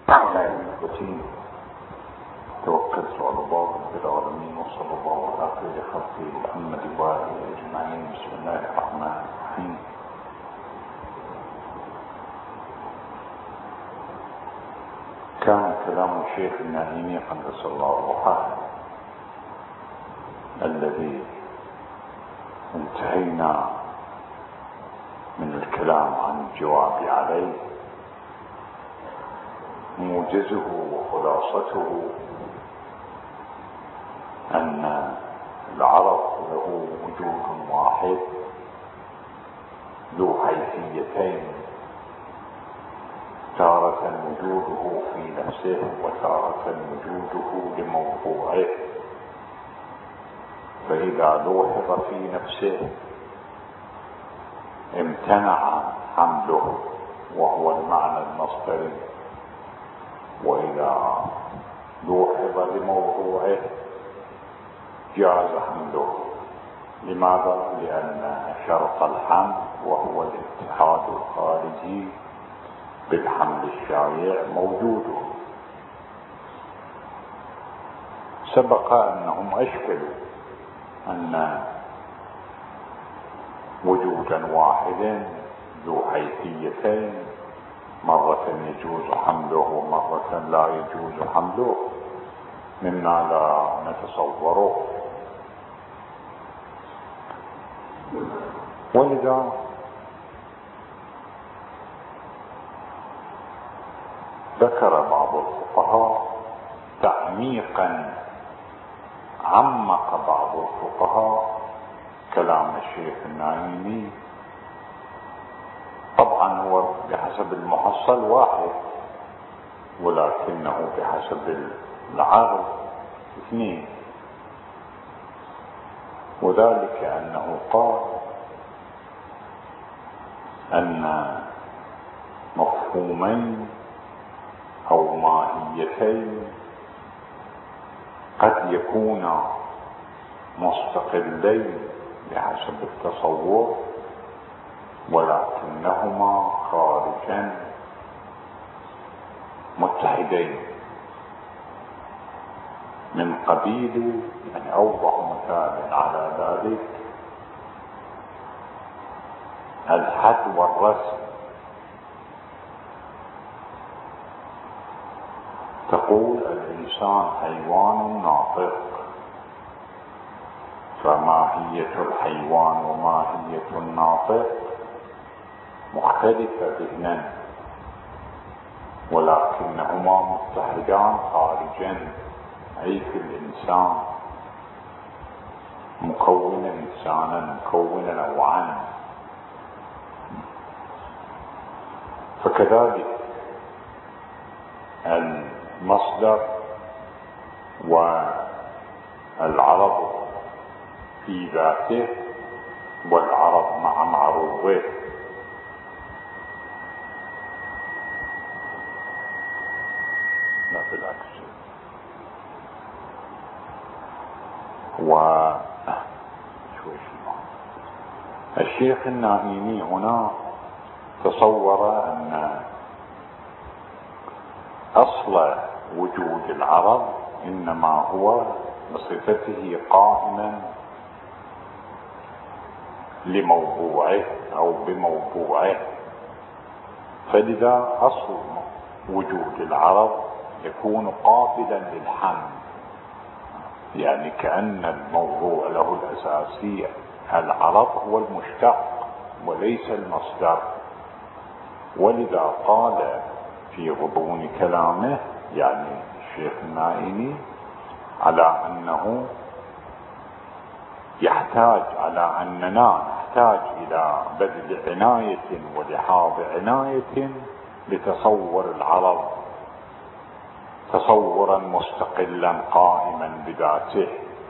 أعلى المتين توكلت على الله رب العالمين وصلى الله على خير خلقه محمد وآله أجمعين. بسم الله الرحمن الرحيم. كان كلام الشيخ النائمي قدس الله روحه الذي انتهينا من الكلام عن الجواب عليه، موجزه وخلاصته أن العرض له وجود واحد ذو حيثيتين، تارة وجوده في نفسه وتارة وجوده لموضوعه. فإذا لوحظ في نفسه امتنع حمله وهو المعنى المصدري، وإذا لوحظ لموضوعه جاز حمله. لماذا؟ لأن شرط الحمل وهو الاتحاد الخارجي بالحمل الشائع موجود. سبق أنهم أشكلوا أن وجودا واحدا ذو حيثيتين، مرة يجوز حمله ومرة لا يجوز حمله، مما لا نتصوره. ولذا ذكر بعض الفقهاء تعميقا، عمق بعض الفقهاء كلام الشيخ النائمي. طبعا هو بحسب المحصل واحد، ولكنه بحسب العرض اثنين، وذلك أنه قال أن مفهومين أو ماهيتين قد يكونا مستقلين بحسب التصور، ولكنهما خارجا متحدين من قبيل، يعني أوضح مثال على ذلك الحد والرسم. تقول الإنسان حيوان ناطق، فماهية الحيوان وماهية الناطق مختلفة ذهنا، ولكنهما متحدان خارجا، أي في الإنسان مكونا إنسانا مكونا نوعا. فكذلك المصدر والعرض في ذاته والعرض مع معروضه. لا بالعكس. الشيخ النائمي هنا تصور أن أصل وجود العرض إنما هو بصفته قائما لموضوعه أو بموضوعه، فلذا أصل وجود العرض يكون قابلا للحمل، يعني كأن الموضوع له الأساسية العرض هو المشتق وليس المصدر. ولذا قال في غضون كلامه، يعني الشيخ النائمي، على أنه يحتاج، على أننا نحتاج إلى بذل عناية ولحاظ عناية لتصور العرض تصورا مستقلا قائما بذاته،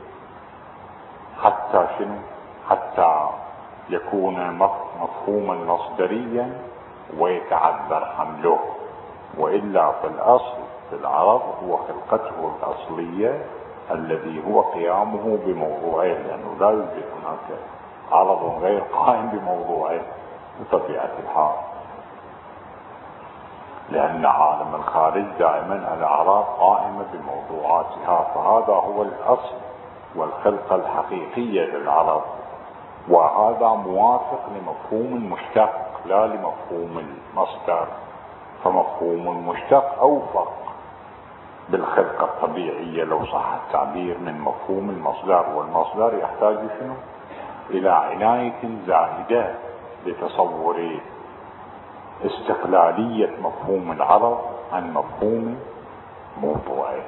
حتى شنو؟ حتى يكون مفهوما مصدريا ويتعذر حمله. وإلا في الأصل في العرض هو خلقته الأصلية الذي هو قيامه بموضوعه، لأنه لا يوجد هناك عرض غير قائم بموضوعه بطبيعة الحال. لأن عالم الخارج دائما الأعراض قائمة بموضوعاتها، فهذا هو الأصل والخلقة الحقيقية للعرض، وهذا موافق لمفهوم المشتق لا لمفهوم المصدر. فمفهوم المشتق أوفق بالخلقة الطبيعية لو صح التعبير من مفهوم المصدر، والمصدر يحتاج شنو؟ إلى عناية زائدة لتصور استقلالية مفهوم العرض عن مفهوم موضوعه.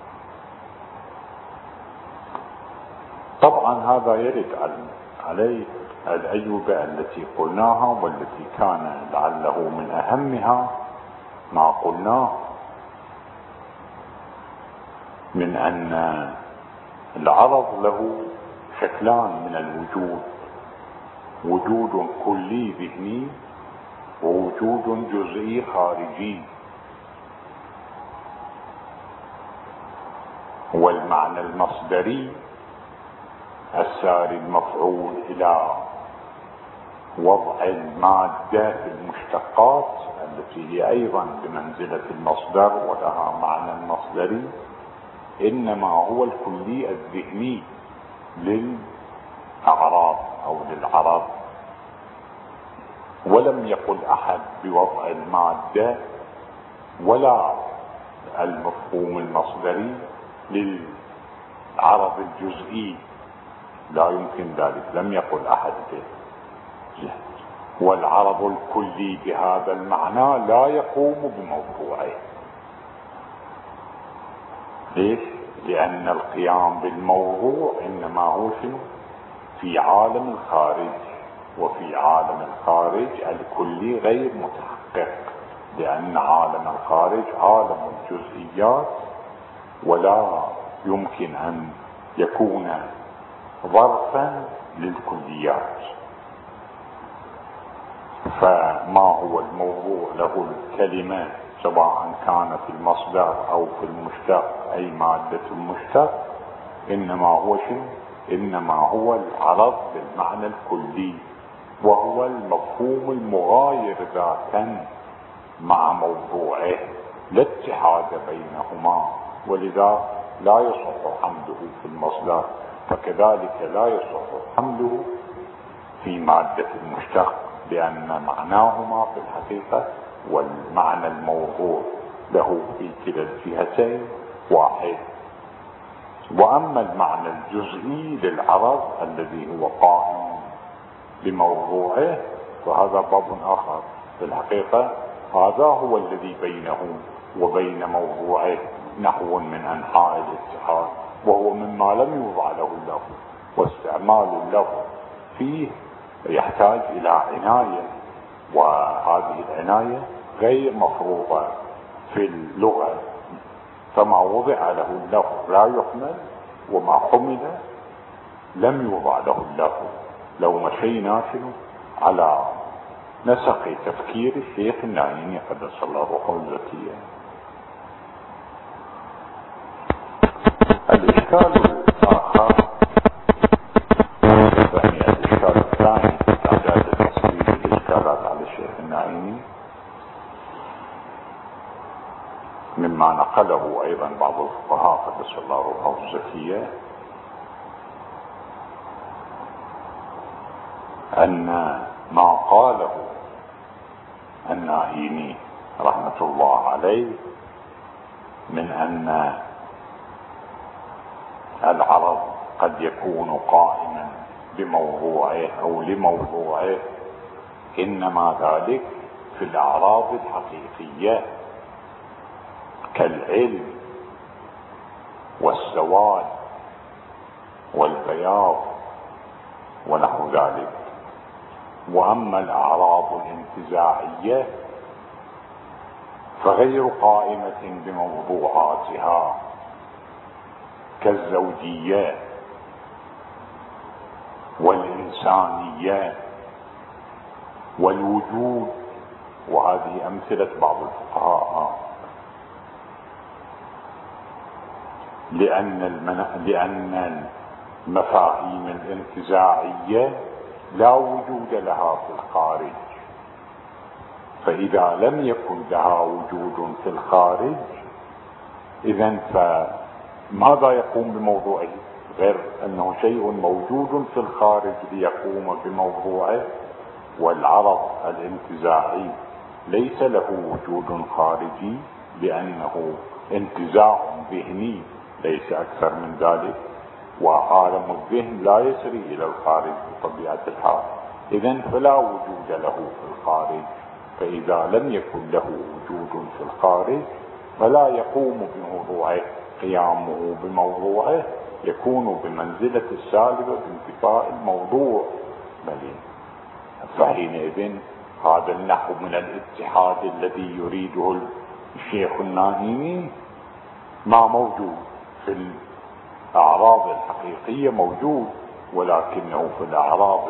طبعا هذا يرد عليه الأجوبة التي قلناها، والتي كان لعله من أهمها ما قلناه من أن العرض له شكلان من الوجود: وجود كلي ذهني ووجود جزئي خارجي. والمعنى المصدري الساري المفعول إلى وضع المادة في المشتقات التي هي أيضا بمنزلة المصدر ولها معنى مصدري، إنما هو الكلي الذهني للأعراض أو للعرض. ولم يقل أحد بوضع المادة ولا المفهوم المصدري للعرض الجزئي، لا يمكن ذلك، لم يقل أحد به. والعرض الكلي بهذا المعنى لا يقوم بموضوعه. ليش؟ لأن القيام بالموضوع إنما هو شنو؟ في عالم الخارج، وفي عالم الخارج الكلي غير متحقق، لأن عالم الخارج عالم الجزئيات ولا يمكن أن يكون ظرفا للكليات. فما هو الموضوع له الكلمة سواء كان في المصدر أو في المشتق أي مادة المشتق، إنما هو شنو؟ إنما هو العرض بالمعنى الكلي، وهو المفهوم المغاير ذاتا مع موضوعه، لا اتحاد بينهما. ولذا لا يصح حمله في المصدر، فكذلك لا يصح حمله في مادة المشتق، لأن معناهما في الحقيقة والمعنى الموضوع له في كلا الجهتين واحد. وأما المعنى الجزئي للعرض الذي هو قائم بموضوعه فهذا باب آخر. في الحقيقة هذا هو الذي بينه وبين موضوعه نحو من أنحاء الاتحاد، وهو مما لم يوضع له اللفظ، واستعمال اللفظ فيه يحتاج إلى عناية، وهذه العناية غير مفروضة في اللغة. فما وضع له اللفظ لا يحمل، وما حمل لم يوضع له اللفظ. لو مشينا شنو على نسق تفكير الشيخ النعيمي قدس الله روحه الزكية. الإشكال الآخر يعني الإشكال الثاني في تعداد تصوير الإشكالات على الشيخ النعيمي مما نقله أيضا بعض الفقهاء قدس الله روحه الزكية، أن ما قاله النعيمي رحمة الله عليه من أن العرض قد يكون قائما بموضوعه أو لموضوعه، إنما ذلك في الأعراض الحقيقية كالعلم والسواد والبياض ونحو ذلك. وأما الأعراض الانتزاعية فغير قائمة بموضوعاتها كالزوجية والإنسانية والوجود، وهذه أمثلة بعض الفقهاء، لأن المفاهيم الانتزاعية لا وجود لها في الخارج، فإذا لم يكن لها وجود في الخارج، إذن فماذا يقوم بموضوعه غير أنه شيء موجود في الخارج ليقوم بموضوعه؟ والعرض الانتزاعي ليس له وجود خارجي لأنه انتزاع ذهني ليس أكثر من ذلك، وعالم الذهن لا يسري إلى الخارج بطبيعة الحال. إذن فلا وجود له في الخارج، فإذا لم يكن له وجود في الخارج فلا يقوم بموضوعه. قيامه بموضوعه يكون بمنزلة السالبة بانتفاء الموضوع. فحينئذ هذا النحو من الاتحاد الذي يريده الشيخ الناهيني ما موجود في الأعراض الحقيقية، موجود ولكنه في الأعراض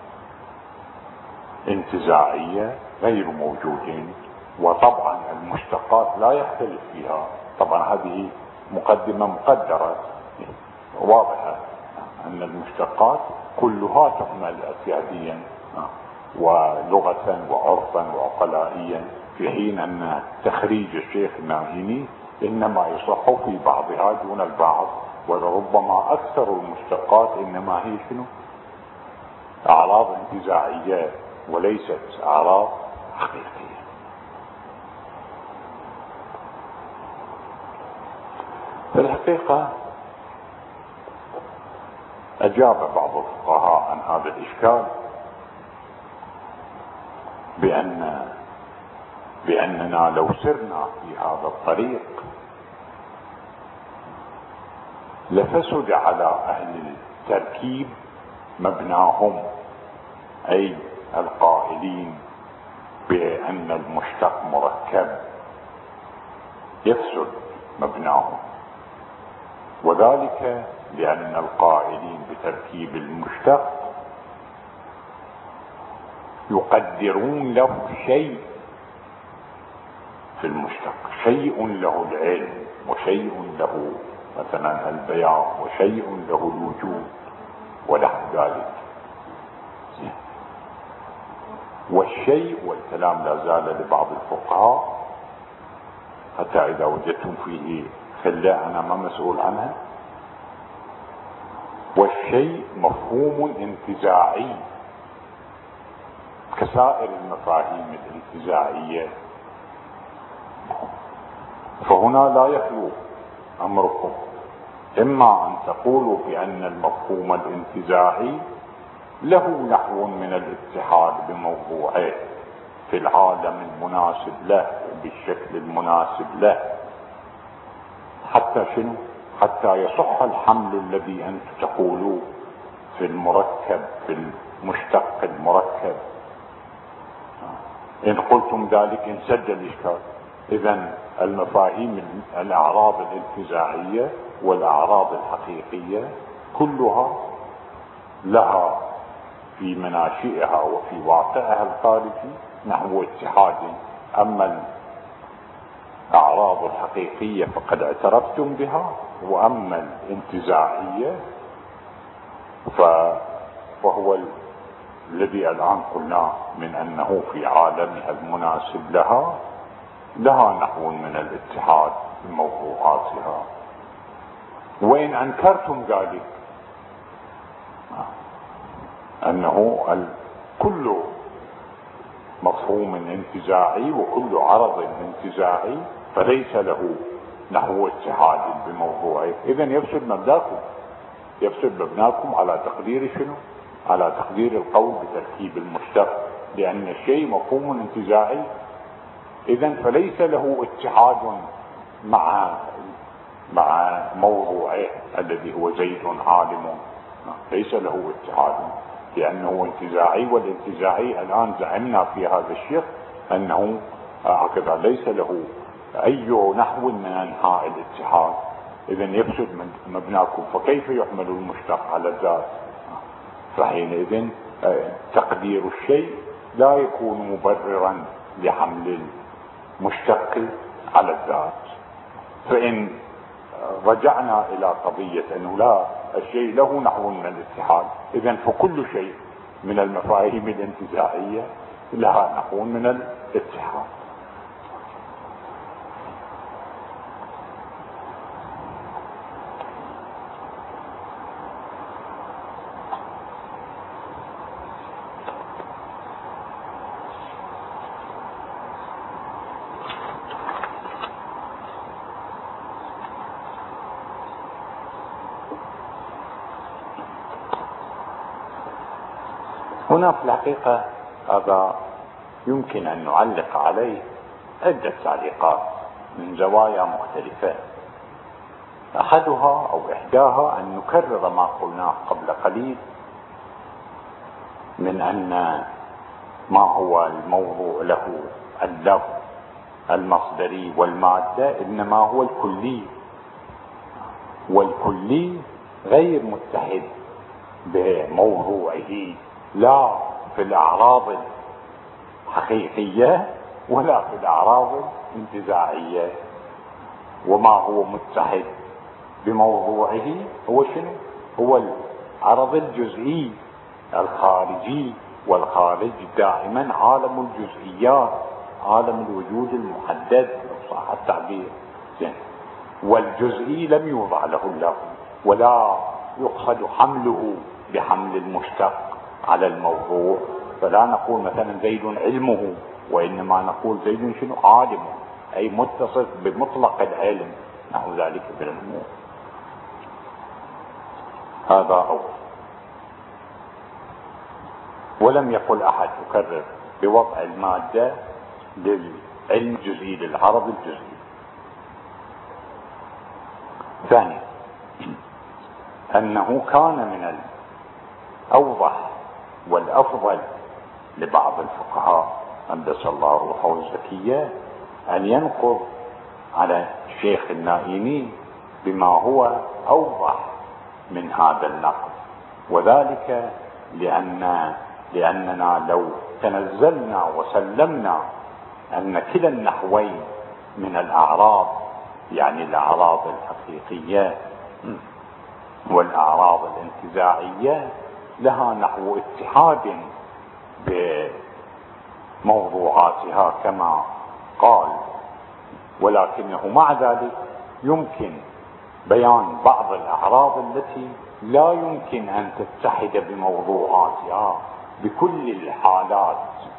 الانتزاعية غير موجود. وطبعا المشتقات لا يختلف فيها، طبعا هذه مقدمة مقدرة واضحة أن المشتقات كلها تحمل اعتياديا ولغة وعرفا وعقلائيا، في حين أن تخريج الشيخ الناهيني إنما يصح في بعضها دون البعض، ولربما أكثر المشتقات إنما هي شنو؟ أعراض انتزاعية وليست أعراض حقيقية. في الحقيقة أجاب بعض الفقهاء عن هذا الإشكال بأننا لو سرنا في هذا الطريق لفسد على أهل التركيب مبناهم، أي القائلين بأن المشتق مركب يفسد مبناهم، وذلك لأن القائلين بتركيب المشتق يقدرون له شيء في المشتق، شيء له العلم وشيء له مثلا البيان وشيء له الوجود ونحو ذلك. والشيء والكلام لا زال لبعض الفقهاء حتى إذا وجدتم فيه خلاء أنا ما مسؤول عنها. والشيء مفهوم انتزاعي كسائر المفاهيم الانتزاعية، فهنا لا يخلو أمركم إما أن تقولوا بأن المفهوم الانتزاعي له نحو من الاتحاد بموضوعه في العالم المناسب له وبالشكل المناسب له، حتى شنو؟ حتى يصح الحمل الذي أنتم تقولوه في المركب، في المشتق المركب. إن قلتم ذلك انسد الإشكال. إذن المفاهيم الأعراض الانتزاعية والأعراض الحقيقية كلها لها في مناشئها وفي واقعها الخارجي نحو اتحاد. أما الأعراض الحقيقية فقد اعترفتم بها، وأما الانتزاعية فهو الذي الآن قلنا من أنه في عالمها المناسب لها نحو من الاتحاد بموضوعاتها. وإن أنكرتم ذلك أنه كل مفهوم انتزاعي وكل عرض انتزاعي فليس له نحو اتحاد بموضوعه، إذن يفسد مبناكم على تقدير شنو؟ على تقدير القول بتركيب المشتق، لأن الشيء مفهوم انتزاعي إذن فليس له اتحاد مع موضوعه الذي هو زيد عالم، ليس له اتحاد لأنه انتزاعي، والانتزاعي الآن زعمنا في هذا الشيخ أنه هكذا ليس له أي نحو من أنحاء الاتحاد. إذن يفسد مبناكم، فكيف يحمل المشتق على الذات؟ فحينئذ تقدير الشيء لا يكون مبررا لحمل المشتق على الذات. فإن رجعنا إلى قضية أنه لا، الشيء له نحو من الاتحاد، إذن فكل شيء من المفاهيم الانتزاعية لها نقول من الاتحاد. هنا في الحقيقة هذا يمكن أن نعلق عليه عدة تعليقات من زوايا مختلفة. أحدها أو إحداها أن نكرر ما قلناه قبل قليل من أن ما هو الموضوع له اللفظ المصدري والمادة إنما هو الكلي، والكلي غير متحد بموضوعه لا في الأعراض الحقيقية ولا في الأعراض الانتزاعية. وما هو متحد بموضوعه هو شنو؟ هو العرض الجزئي الخارجي، والخارج دائما عالم الجزئيات، عالم الوجود المحدد صح التعبير. والجزئي لم يوضع له اللفظ ولا يقصد حمله بحمل المشتق على الموضوع، فلا نقول مثلا زيد علمه، وإنما نقول زيد شنو؟ عالم، أي متصف بمطلق العلم، نحو ذلك بالأمور. هذا أول. ولم يقل أحد يكرر بوضع المادة للعلم الجزئي للعرض الجزئي. ثانيا أنه كان من الأوضح والأفضل لبعض الفقهاء قدس الله روحه الزكية أن ينقض على الشيخ النائيني بما هو أوضح من هذا النقد، وذلك لأننا لو تنزلنا وسلمنا أن كلا النحوين من الأعراض، يعني الأعراض الحقيقية والأعراض الانتزاعية، لها نحو اتحاد بموضوعاتها كما قال، ولكنه مع ذلك يمكن بيان بعض الأعراض التي لا يمكن أن تتحد بموضوعاتها بكل الحالات،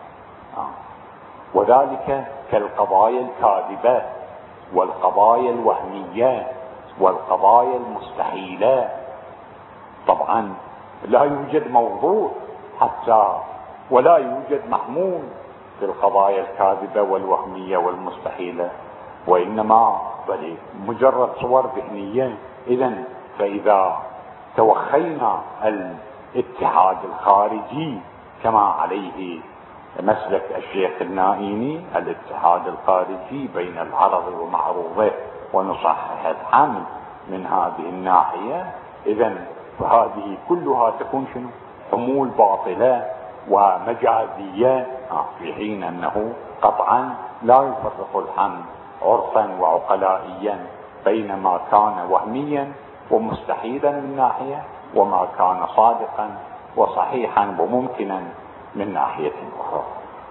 وذلك كالقضايا الكاذبة والقضايا الوهمية والقضايا المستحيلة. طبعا لا يوجد موضوع حتى ولا يوجد محمول في القضايا الكاذبة والوهمية والمستحيلة، وإنما بل مجرد صور ذهنية. إذن فإذا توخينا الاتحاد الخارجي كما عليه مسلك الشيخ النائيني، الاتحاد الخارجي بين العرض ومعروضه، ونصحح الحمل من هذه الناحية، إذن فهذه كلها تكون شنو؟ حمول باطلة ومجازية، في حين أنه قطعا لا يفرق الحمل عرفا وعقلائيا بين ما كان وهميا ومستحيلا من ناحية وما كان صادقا وصحيحا وممكنا من ناحية أخرى.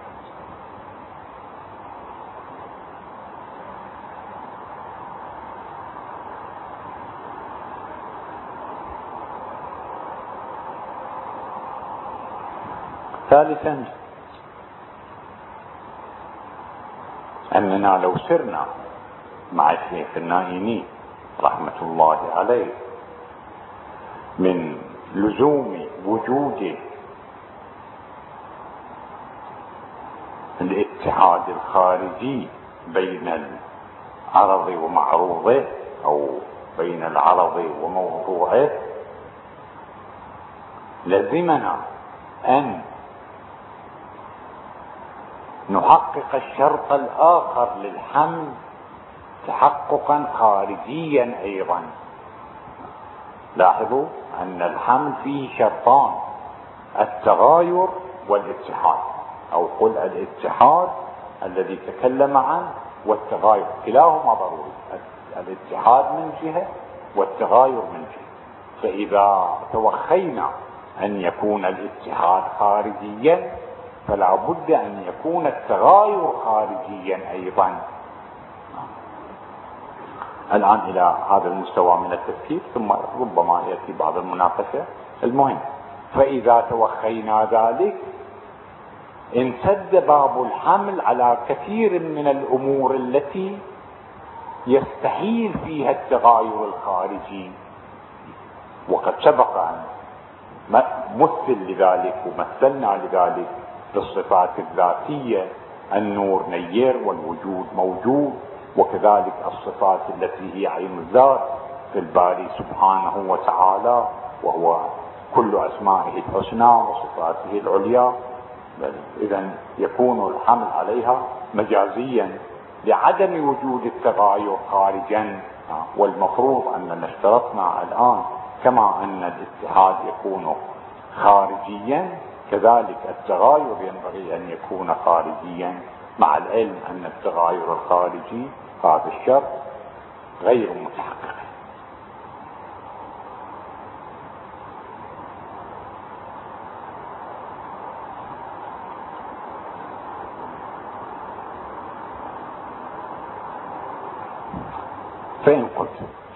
ثالثا أننا لو سرنا مع الشيخ النائيني رحمة الله عليه من لزوم وجود الاتحاد الخارجي بين العرض ومعروضه أو بين العرض وموضوعه، لزمنا أن نحقق الشرط الآخر للحمل تحققا خارجيا أيضا. لاحظوا أن الحمل فيه شرطان: التغاير والاتحاد، أو قل الاتحاد الذي تكلم عنه والتغاير، كلاهما ضروري، الاتحاد من جهة والتغاير من جهة. فإذا توخينا أن يكون الاتحاد خارجيا فلا بد أن يكون التغاير خارجيا أيضا. الآن إلى هذا المستوى من التفكير، ثم ربما يأتي بعض المناقشة. المهم، فإذا توخينا ذلك انسد باب الحمل على كثير من الأمور التي يستحيل فيها التغاير الخارجي. وقد سبق أن مثل لذلك ومثلنا لذلك بالصفات الذاتية، النور نير والوجود موجود، وكذلك الصفات التي هي عين الذات في الباري سبحانه وتعالى، وهو كل أسمائه الحسنى وصفاته العليا. إذن يكون الحمل عليها مجازيا لعدم وجود التغاير خارجا. والمفروض أننا اشترطنا الآن كما أن الاتحاد يكون خارجيا، كذلك التغاير ينبغي أن يكون خارجيا، مع العلم أن التغاير الخارجي هذا الشرط غير متحقق. فإن قلت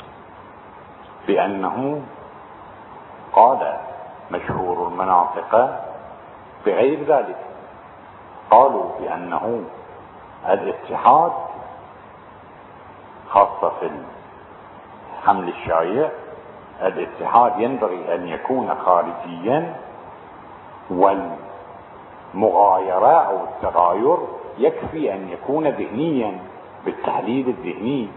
بأنه قال مشهور المناطق بغير ذلك، قالوا بأنه الاتحاد خاصة في الحمل الشائع، الاتحاد ينبغي أن يكون خارجيا، والمغايرة أو التغاير يكفي أن يكون ذهنيا بالتحليل الذهني.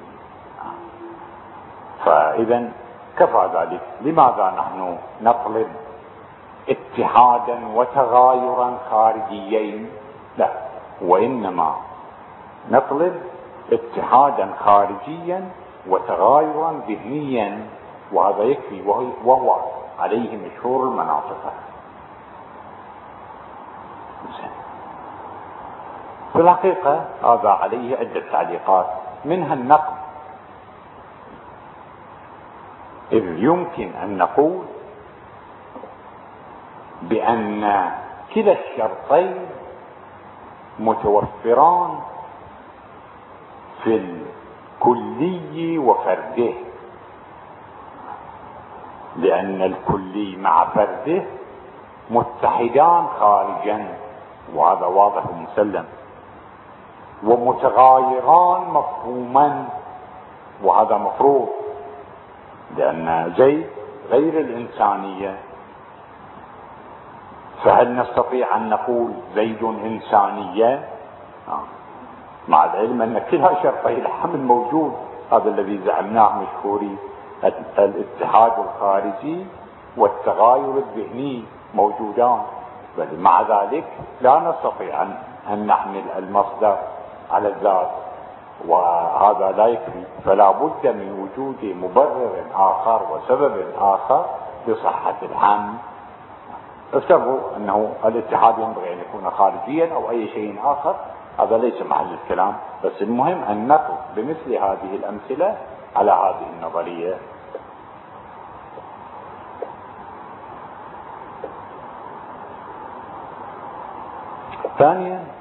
فإذا كفى ذلك. لماذا نحن نطلب اتحادا وتغايرا خارجيين؟ لا، وإنما نطلب اتحادا خارجيا وتغايرا ذهنيا، وهذا يكفي، وهو عليه مشهور المناطق. في الحقيقة هذا عليه عدة تعليقات، منها النقد، إذ يمكن أن نقول بأن كلا الشرطين متوفران في الكلي وفرده، لأن الكلي مع فرده متحدان خارجا، وهذا واضح ومسلم، ومتغايران مفهوما، وهذا مفروض، لأن زيد غير الإنسانية. فهل نستطيع أن نقول زيد إنسانية؟ مع العلم أن كلا شرطي الحمل موجود، هذا الذي زعمناه مشهوري، الاتحاد الخارجي والتغاير الذهني موجودان، بل مع ذلك لا نستطيع أن نحمل المصدر على الذات، وهذا لا يكفي. فلا بد من وجود مبرر آخر وسبب آخر لصحة الحمل. افترضوا أنه الاتحاد ينبغي أن يكون خارجيا أو أي شيء آخر، هذا ليس محل الكلام، بس المهم أن نقف بمثل هذه الأمثلة على هذه النظرية. ثانيا،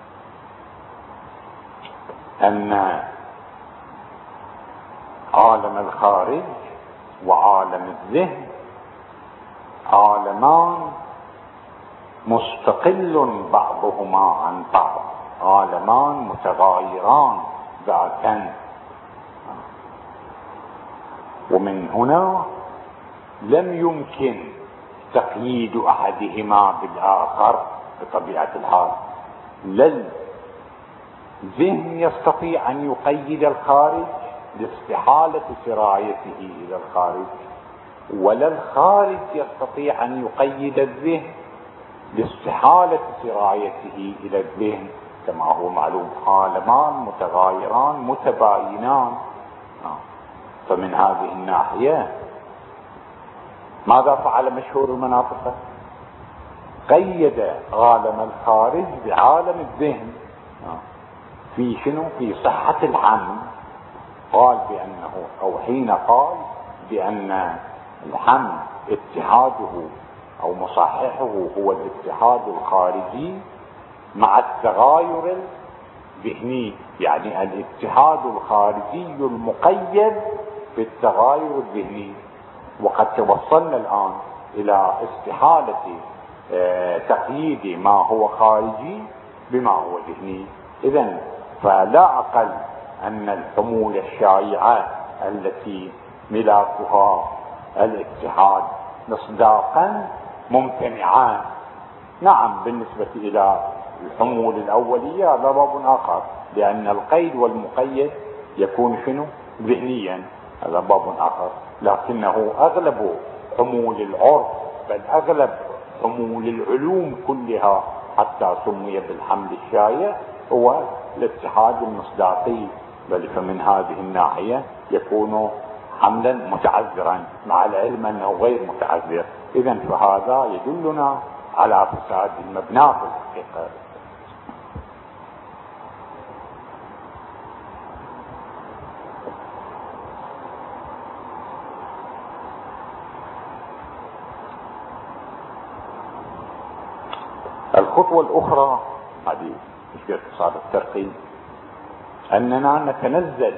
أن عالم الخارج وعالم الذهن عالمان مستقل بعضهما عن بعض، عالمان متغايران ذاتا، ومن هنا لم يمكن تقييد أحدهما بالآخر بطبيعة الحال. لا الذهن يستطيع أن يقيد الخارج لاستحالة سرايته إلى الخارج، ولا الخارج يستطيع أن يقيد الذهن لاستحالة سرايته إلى الذهن، كما هو معلوم، عالمان متغايران متباينان. فمن هذه الناحية ماذا فعل مشهور المناطق؟ قيد عالم الخارج بعالم الذهن في شنو؟ في صحة الحمل. قال بأنه، أو حين قال بأن الحمل اتحاده أو مصححه هو الاتحاد الخارجي، مع التغاير الذهني، يعني الاتحاد الخارجي المقيد بالتغاير الذهني. وقد توصلنا الآن إلى استحالة تقييد ما هو خارجي بما هو ذهني. إذن فلا أقل أن الحمول الشائعة التي ملاكها الاتحاد مصداقا ممتنعان. نعم، بالنسبة إلى الحمول الأولية هذا باب آخر، لأن القيد والمقيد يكون شنو؟ ذهنيا، هذا باب آخر. لكنه أغلب حمول العرف، بل أغلب حمول العلوم كلها حتى سمي بالحمل الشائع، هو الاتحاد المصداقي، بل فمن هذه الناحية يكون حملا متعذرا، مع العلم أنه غير متعذر. إذن فهذا يدلنا على فساد المبنى في الحقيقة. الخطوة الأخرى هذه في اقتصاد الترقي، أننا نتنزل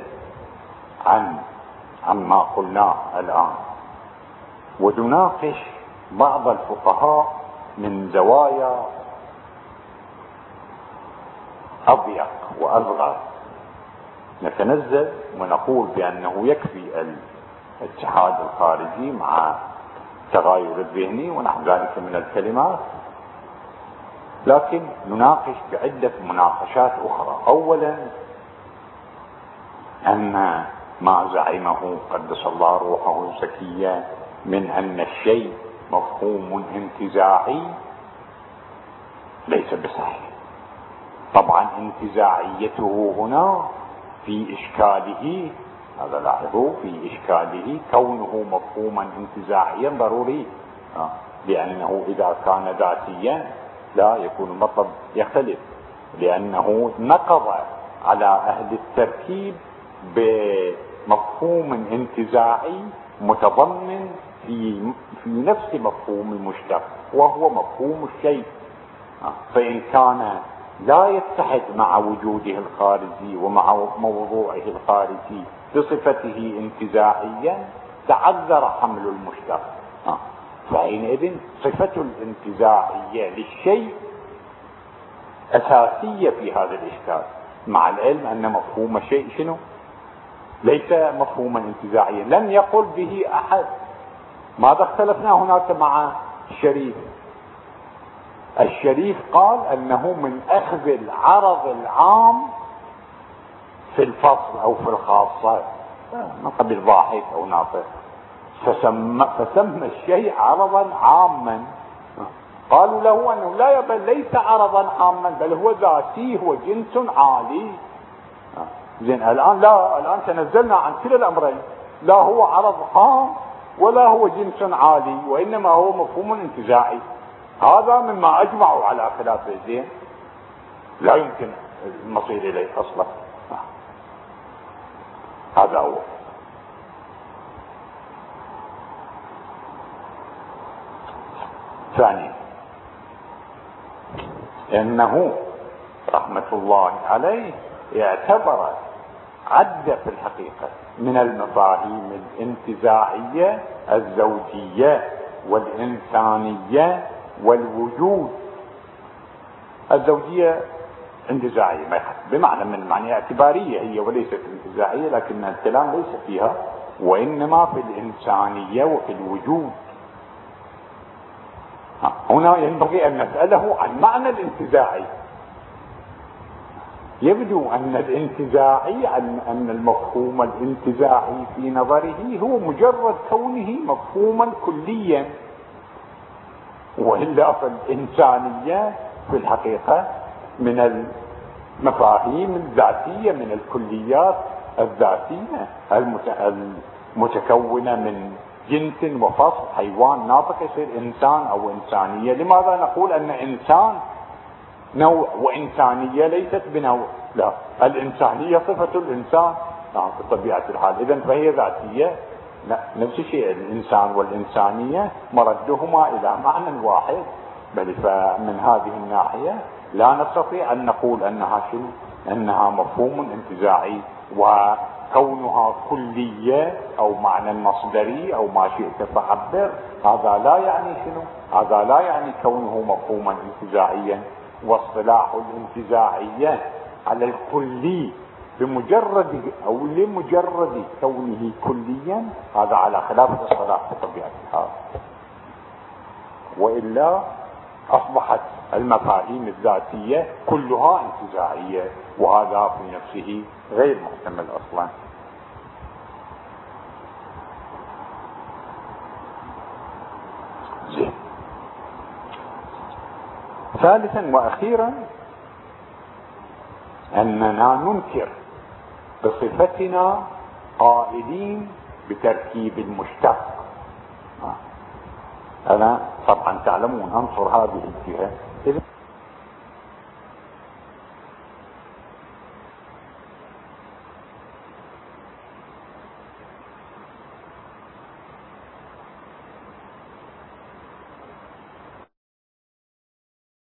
عما قلناه الآن ونناقش بعض الفقهاء من زوايا أضيق وأصغر. نتنزل ونقول بأنه يكفي الاتحاد الخارجي مع التغاير الذهني ونحو ذلك من الكلمات، لكن نناقش بعدة مناقشات أخرى. أولا، أن ما زعمه قدس الله روحه الزكية من أن الشيء مفهوم انتزاعي ليس بصحيح. طبعا انتزاعيته هنا في إشكاله، هذا لاحظوا، في إشكاله كونه مفهوما انتزاعيا ضروري، لأنه إذا كان ذاتيا لا يكون المطلب يختلف، لأنه نقض على أهل التركيب بمفهوم انتزاعي متضمن في نفس مفهوم المشتق، وهو مفهوم الشيء. فإن كان لا يتحد مع وجوده الخارجي ومع موضوعه الخارجي بصفته انتزاعيا تعذر حمل المشتق. فحينئذ صفة الانتزاعية للشيء أساسية في هذا الإشكال، مع العلم أن مفهوم الشيء شنو؟ ليس مفهوما انتزاعيا، لم يقل به أحد. ماذا اختلفنا هناك مع الشريف؟ الشريف قال أنه من أخذ العرض العام في الفصل أو في الخاصة، من قبل ضاحك أو ناطق، فسمى الشيء عرضا عاما. قالوا له أنه لا، بل ليس عرضا عاما، بل هو ذاتي، هو جنس عالي. زين، الآن تنزلنا عن كلا الأمرين، لا هو عرض عام ولا هو جنس عالي، وإنما هو مفهوم انتزاعي. هذا مما أجمعوا على خلافه. زين، لا يمكن المصير إليه أصلا. هذا هو. ثانيا، إنه رحمة الله عليه اعتبر عدة في الحقيقة من المفاهيم الانتزاعية الزوجية والإنسانية والوجود. الزوجية انتزاعية بمعنى من معنى اعتبارية هي، وليست انتزاعية، لكن الكلام ليس فيها، وإنما في الإنسانية وفي الوجود. هنا ينبغي أن نسأله عن معنى الانتزاعي. يبدو أن الانتزاعي، أن المفهوم الانتزاعي في نظره هو مجرد كونه مفهوما كليا، وإلا فالإنسانية في الحقيقة من المفاهيم الذاتية، من الكليات الذاتية المتكونة من جنس وفصل. حيوان ناطق يصير إنسان أو إنسانية. لماذا نقول أن إنسان نوع وإنسانية ليست بنوع؟ لا، الإنسانية صفة الإنسان بطبيعة الحال، إذن فهي ذاتية. نفس الشيء الإنسان والإنسانية مردهما إلى معنى واحد، بل فمن هذه الناحية لا نستطيع أن نقول أنها مفهوم انتزاعي، وكونها كلية أو معنى مصدري أو ما شئت فعبر، هذا لا يعني شنو؟ هذا لا يعني كونه مفهوما انتزاعيا. واصطلاح الانتزاعية على الكلي بمجرد أو لمجرد كونه كليا، هذا على خلاف الاصطلاح بطبيعة الحال، وإلا أصبحت المفاهيم الذاتية كلها انتزاعية، وهذا في نفسه غير محتمل أصلا. زين. ثالثا وأخيرا أننا ننكر بصفتنا قائلين بتركيب المشتق. أنا طبعا تعلمون أنصر هذه الجهة.